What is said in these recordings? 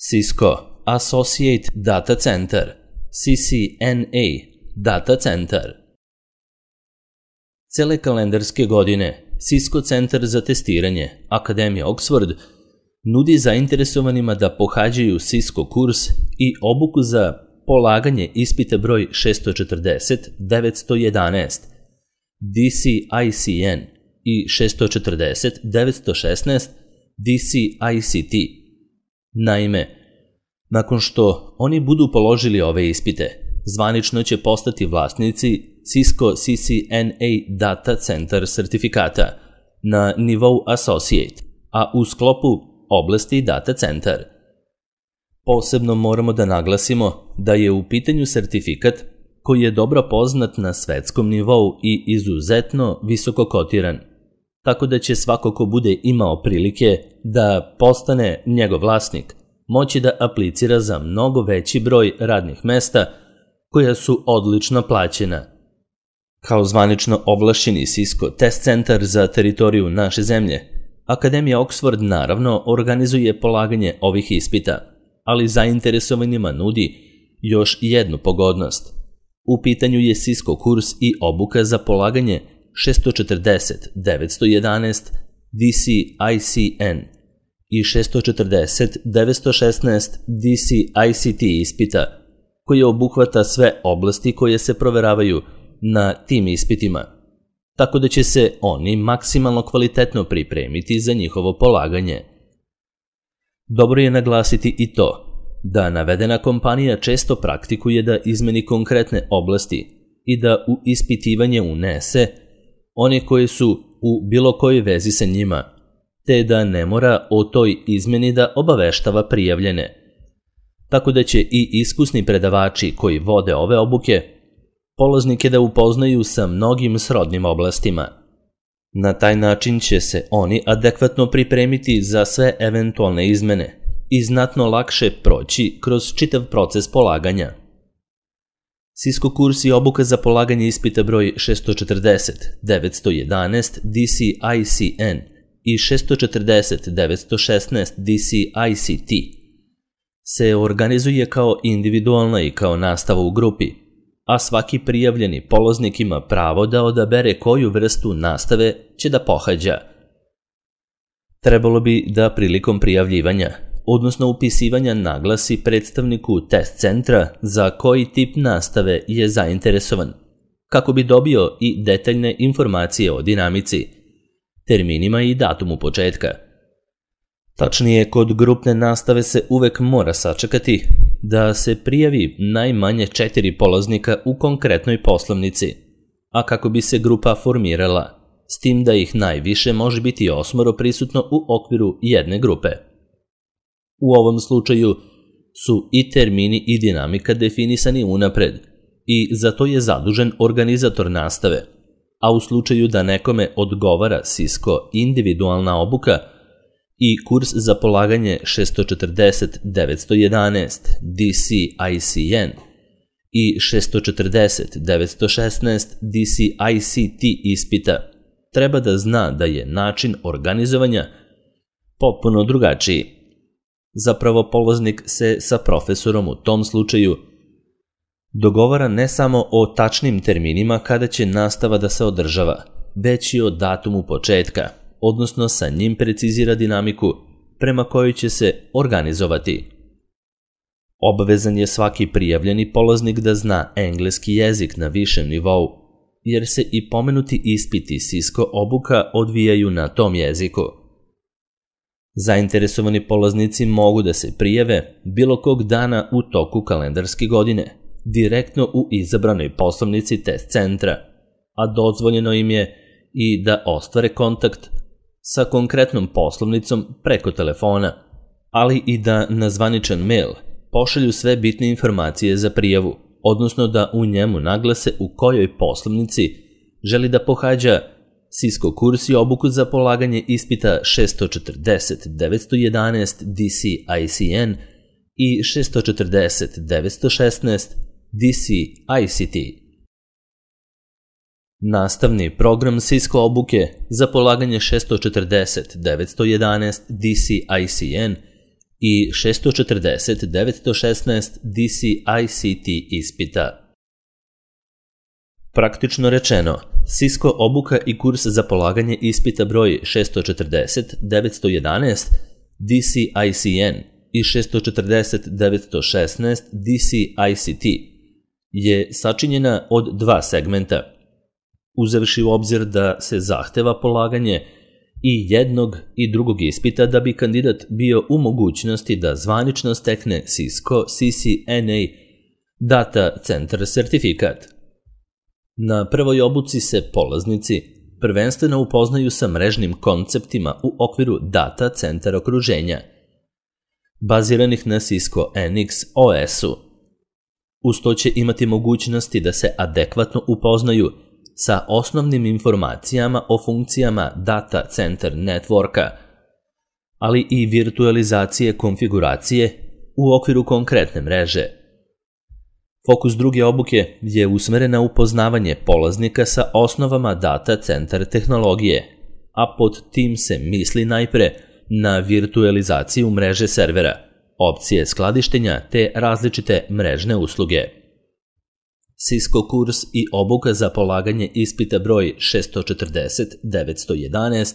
Cisco Associate Data Center, CCNA Data Center. Cele kalendarske godine Cisco Centar za testiranje Akademija Oxford nudi zainteresovanima da pohađaju Cisco kurs i obuku za polaganje ispita broj 640-911, DCICN i 640-916, DCICT. Naime, nakon što oni budu položili ove ispite, zvanično će postati vlasnici Cisco CCNA Data Center sertifikata na nivou Associate, a u sklopu oblasti Data Center. Posebno moramo da naglasimo da je u pitanju sertifikat koji je dobro poznat na svetskom nivou i izuzetno visoko kotiran, tako da će svako ko bude imao prilike da postane njegov vlasnik moći da aplicira za mnogo veći broj radnih mesta koja su odlično plaćena. Kao zvanično ovlašćeni Cisco test centar za teritoriju naše zemlje, Akademija Oxford naravno organizuje polaganje ovih ispita, ali zainteresovanima nudi još jednu pogodnost. U pitanju je Cisco kurs i obuka za polaganje 640-911 DCICN i 640-916 DCICT ispita, koje obuhvata sve oblasti koje se proveravaju na tim ispitima, tako da će se oni maksimalno kvalitetno pripremiti za njihovo polaganje. Dobro je naglasiti i to da navedena kompanija često praktikuje da izmeni konkretne oblasti i da u ispitivanje unese one koje su u bilo kojoj vezi sa njima, te da ne mora o toj izmeni da obaveštava prijavljene. Tako da će i iskusni predavači koji vode ove obuke polaznike da upoznaju sa mnogim srodnim oblastima. Na taj način će se oni adekvatno pripremiti za sve eventualne izmene i znatno lakše proći kroz čitav proces polaganja. Cisco kurs i obuka za polaganje ispita broj 640-911 DCICN i 640-916 DCICT se organizuje kao individualna i kao nastava u grupi, a svaki prijavljeni polaznik ima pravo da odabere koju vrstu nastave će da pohađa. Trebalo bi da prilikom prijavljivanja, odnosno upisivanja, naglasi predstavniku test centra za koji tip nastave je zainteresovan, kako bi dobio i detaljne informacije o dinamici, terminima i datumu početka. Tačnije, kod grupne nastave se uvek mora sačekati da se prijavi najmanje 4 polaznika u konkretnoj poslovnici, a kako bi se grupa formirala, s tim da ih najviše može biti 8 prisutno u okviru jedne grupe. U ovom slučaju su i termini i dinamika definisani unapred i za to je zadužen organizator nastave, a u slučaju da nekome odgovara Cisco individualna obuka i kurs za polaganje 640-911 DCICN i 640-916 DCICT ispita, treba da zna da je način organizovanja potpuno drugačiji. Zapravo, polaznik se sa profesorom u tom slučaju dogovara ne samo o tačnim terminima kada će nastava da se održava, već i o datumu početka, odnosno sa njim precizira dinamiku prema kojoj će se organizovati. Obavezan je svaki prijavljeni polaznik da zna engleski jezik na višem nivou, jer se i pomenuti ispiti Cisco obuka odvijaju na tom jeziku. Zainteresovani polaznici mogu da se prijave bilo kog dana u toku kalendarske godine, direktno u izabranoj poslovnici test centra, a dozvoljeno im je i da ostvare kontakt sa konkretnom poslovnicom preko telefona, ali i da na zvaničan mail pošalju sve bitne informacije za prijavu, odnosno da u njemu naglase u kojoj poslovnici želi da pohađa Cisco kurs i obuku za polaganje ispita 640-911 DCICN i 640-916 DCICT. Nastavni program Cisco obuke za polaganje 640-911 DCICN i 640-916 DC-ICT ispita. Praktično rečeno, Cisco obuka i kurs za polaganje ispita broj 640-911 DC-ICN i 640-916 DC-ICT je sačinjena od dva segmenta, uzevši u obzir da se zahteva polaganje i jednog i drugog ispita da bi kandidat bio u mogućnosti da zvanično stekne Cisco CCNA Data Center sertifikat. Na prvoj obuci se polaznici prvenstveno upoznaju sa mrežnim konceptima u okviru data centar okruženja, baziranih na Cisco NX OS-u. Uz to će imati mogućnosti da se adekvatno upoznaju sa osnovnim informacijama o funkcijama data center networka, ali i virtualizacije konfiguracije u okviru konkretne mreže. Fokus druge obuke je usmeren na upoznavanje polaznika sa osnovama data center tehnologije, a pod tim se misli najpre na virtualizaciju mreže servera, opcije skladištenja te različite mrežne usluge. Cisco kurs i obuka za polaganje ispita broj 640-911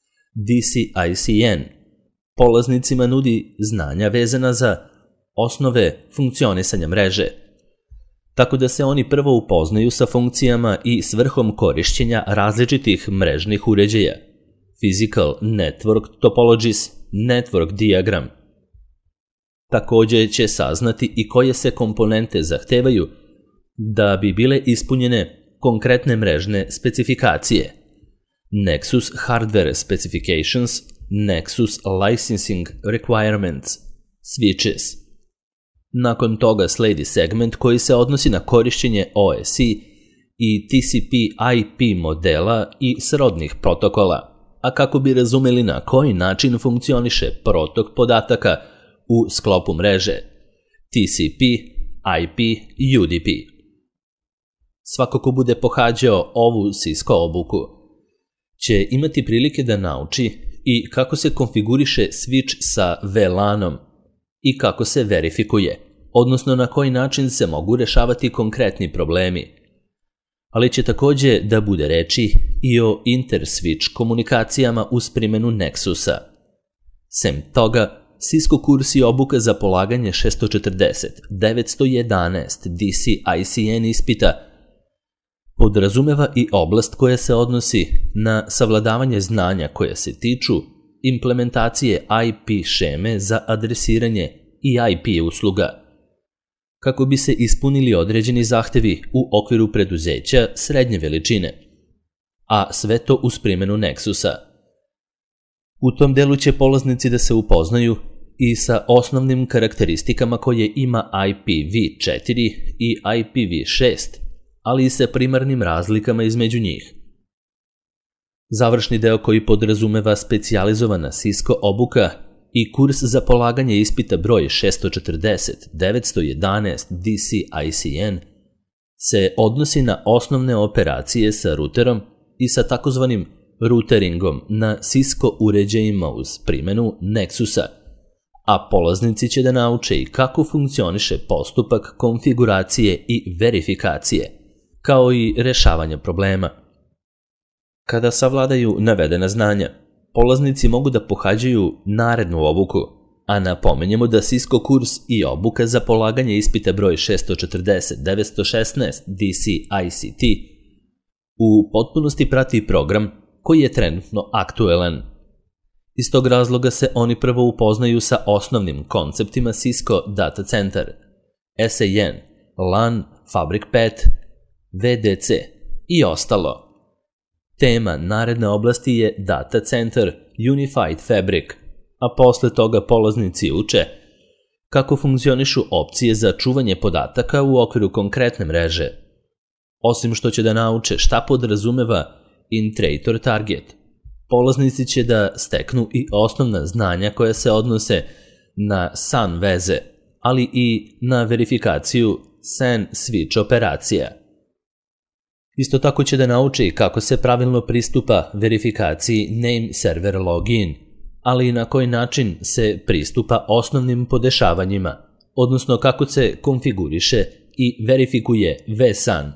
DC-ICN polaznicima nudi znanja vezana za osnove funkcionisanja mreže, tako da se oni prvo upoznaju sa funkcijama i svrhom korišćenja različitih mrežnih uređaja, Physical Network Topologies, Network Diagram. Također će saznati i koje se komponente zahtevaju da bi bile ispunjene konkretne mrežne specifikacije, Nexus Hardware Specifications, Nexus Licensing Requirements, Switches. Nakon toga sledi segment koji se odnosi na korišćenje OSI i TCP/IP modela i srodnih protokola, a kako bi razumeli na koji način funkcioniše protok podataka u sklopu mreže TCP, IP i UDP. Svako ko bude pohađao ovu Cisco obuku će imati prilike da nauči i kako se konfiguriše switch sa VLAN-om i kako se verifikuje, odnosno na koji način se mogu rešavati konkretni problemi. Ali će također da bude reči i o inter-switch komunikacijama uz primjenu Nexusa. Sem toga, Cisco kurs i obuka za polaganje 640-911 DC-ICN ispita podrazumeva i oblast koja se odnosi na savladavanje znanja koja se tiču implementacije IP šeme za adresiranje i IP usluga, kako bi se ispunili određeni zahtevi u okviru preduzeća srednje veličine, a sve to uz primjenu Nexusa. U tom delu će polaznici da se upoznaju i sa osnovnim karakteristikama koje ima IPv4 i IPv6, ali i sa primarnim razlikama između njih. Završni deo koji podrazumeva specijalizovana Cisco obuka i kurs za polaganje ispita broj 640-911 DC-ICN se odnosi na osnovne operacije sa ruterom i sa takozvanim ruteringom na Cisco uređajima uz primjenu Nexusa, a polaznici će da nauče i kako funkcioniše postupak konfiguracije i verifikacije, kao i rešavanja problema. Kada savladaju navedena znanja, polaznici mogu da pohađaju narednu obuku, a napomenjemo da Cisco kurs i obuka za polaganje ispita broj 640-916 DC-ICT u potpunosti prati program koji je trenutno aktuelan. Iz tog razloga se oni prvo upoznaju sa osnovnim konceptima Cisco Data Center, SAN, LAN, Fabric Path, VDC i ostalo. Tema naredne oblasti je Data Center Unified Fabric, a posle toga polaznici uče kako funkcionišu opcije za čuvanje podataka u okviru konkretne mreže. Osim što će da nauče šta podrazumeva Intrator Target, polaznici će da steknu i osnovna znanja koja se odnose na SAN veze, ali i na verifikaciju SAN switch operacija. Isto tako će da nauče i kako se pravilno pristupa verifikaciji Name Server Login ali i na koji način se pristupa osnovnim podešavanjima, odnosno kako se konfiguriše i verifikuje vSAN.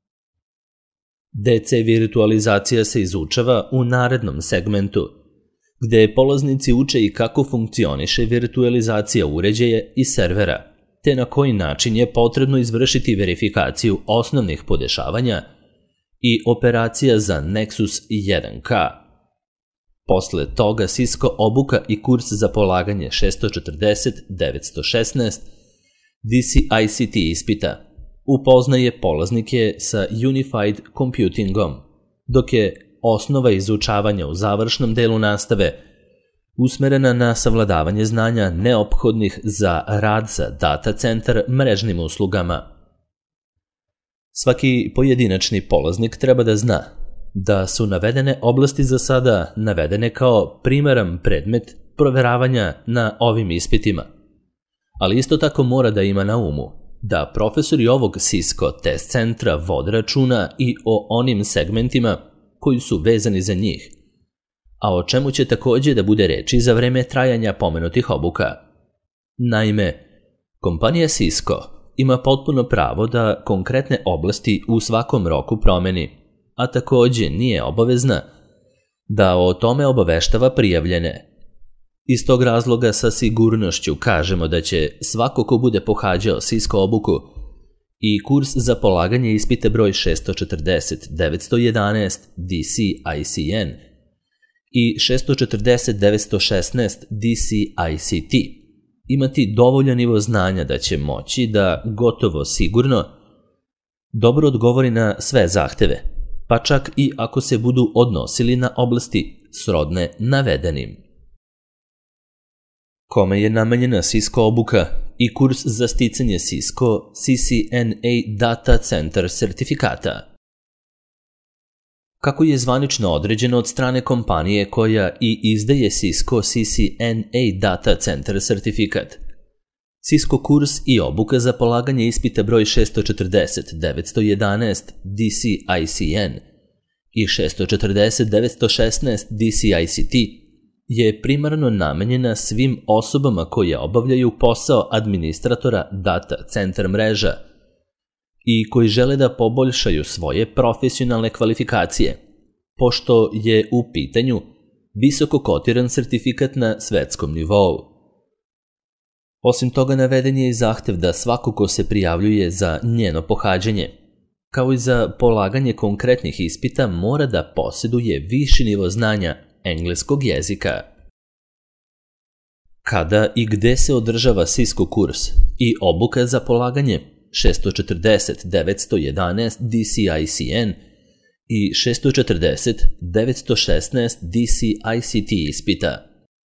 DC virtualizacija se izučava u narednom segmentu, gde polaznici uče i kako funkcioniše virtualizacija uređaja i servera, te na koji način je potrebno izvršiti verifikaciju osnovnih podešavanja i operacija za Nexus 1K. Posle toga Cisco obuka i kurs za polaganje 640-916 DCICT ispita upoznaje polaznike sa Unified Computingom, dok je osnova izučavanja u završnom delu nastave usmerena na savladavanje znanja neophodnih za rad sa data centar mrežnim uslugama. Svaki pojedinačni polaznik treba da zna da su navedene oblasti za sada navedene kao primaran predmet proveravanja na ovim ispitima, ali isto tako mora da ima na umu da profesori ovog Cisco test centra vode računa i o onim segmentima koji su vezani za njih, a o čemu će takođe da bude reči za vreme trajanja pomenutih obuka. Naime, kompanija Cisco ima potpuno pravo da konkretne oblasti u svakom roku promeni, a takođe nije obavezna da o tome obaveštava prijavljene. Iz tog razloga sa sigurnošću kažemo da će svako ko bude pohađao Cisco obuku i kurs za polaganje ispita broj 640-911 DCICN i 640-916 DCICT imati dovoljan nivo znanja da će moći da gotovo sigurno dobro odgovori na sve zahteve, pa čak i ako se budu odnosili na oblasti srodne navedenim. Kome je namenjena Cisco obuka i kurs za sticanje Cisco CCNA Data Center sertifikata? Kako je zvanično određeno od strane kompanije koja i izdaje Cisco CCNA Data Center sertifikat, Cisco kurs i obuka za polaganje ispita broj 640-911 DCICN i 640-916 DCICT je primarno namenjena svim osobama koje obavljaju posao administratora data centar mreža i koji žele da poboljšaju svoje profesionalne kvalifikacije, pošto je u pitanju visoko kotiran sertifikat na svetskom nivou. Osim toga, naveden je i zahtev da svako ko se prijavljuje za njeno pohađanje, kao i za polaganje konkretnih ispita, mora da posjeduje viši nivo znanja engleskog jezika. Kada i gde se održava Cisco kurs i obuka za polaganje 640-911 DCICN i 640-916 DCICT ispita?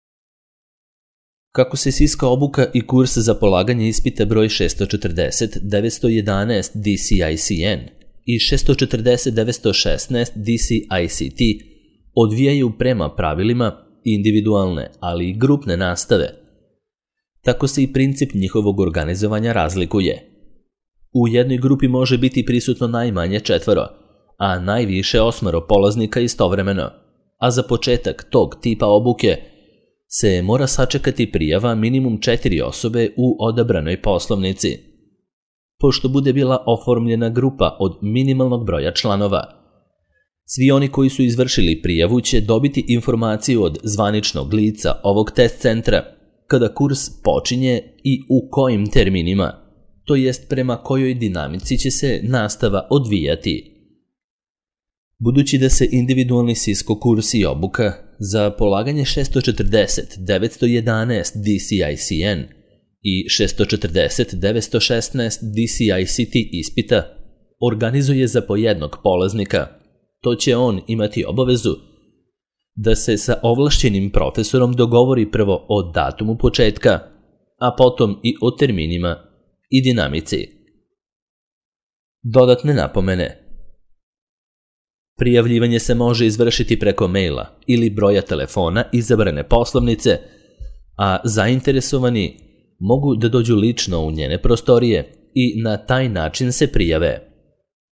Kako se Cisco obuka i kurs za polaganje ispita broj 640-911 DCICN i 640-916 DCICT odvijaju prema pravilima individualne, ali i grupne nastave, tako se i princip njihovog organizovanja razlikuje. U jednoj grupi može biti prisutno najmanje 4, a najviše 8 polaznika istovremeno, a za početak tog tipa obuke se mora sačekati prijava minimum 4 osobe u odabranoj poslovnici. Pošto bude bila oformljena grupa od minimalnog broja članova, svi oni koji su izvršili prijavu će dobiti informaciju od zvaničnog lica ovog test centra kada kurs počinje i u kojim terminima, to jest prema kojoj dinamici će se nastava odvijati. Budući da se individualni Cisco kurs i obuka za polaganje 640-911 DCICN i 640-916 DCICT ispita organizuje za po jednog polaznika, to će on imati obavezu da se sa ovlašćenim profesorom dogovori prvo o datumu početka, a potom i o terminima i dinamici. Dodatne napomene. Prijavljivanje se može izvršiti preko maila ili broja telefona izabrane poslovnice, a zainteresovani mogu da dođu lično u njene prostorije i na taj način se prijave.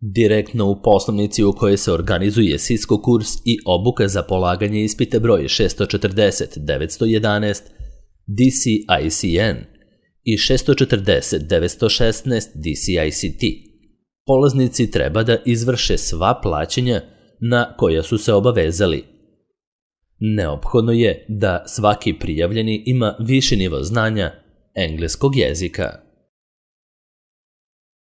Direktno u poslovnici u kojoj se organizuje Cisco kurs i obuka za polaganje ispita broj 640-911 DCICN i 640-916 DCICT. Polaznici treba da izvrše sva plaćanja na koja su se obavezali. Neophodno je da svaki prijavljeni ima viši nivo znanja engleskog jezika.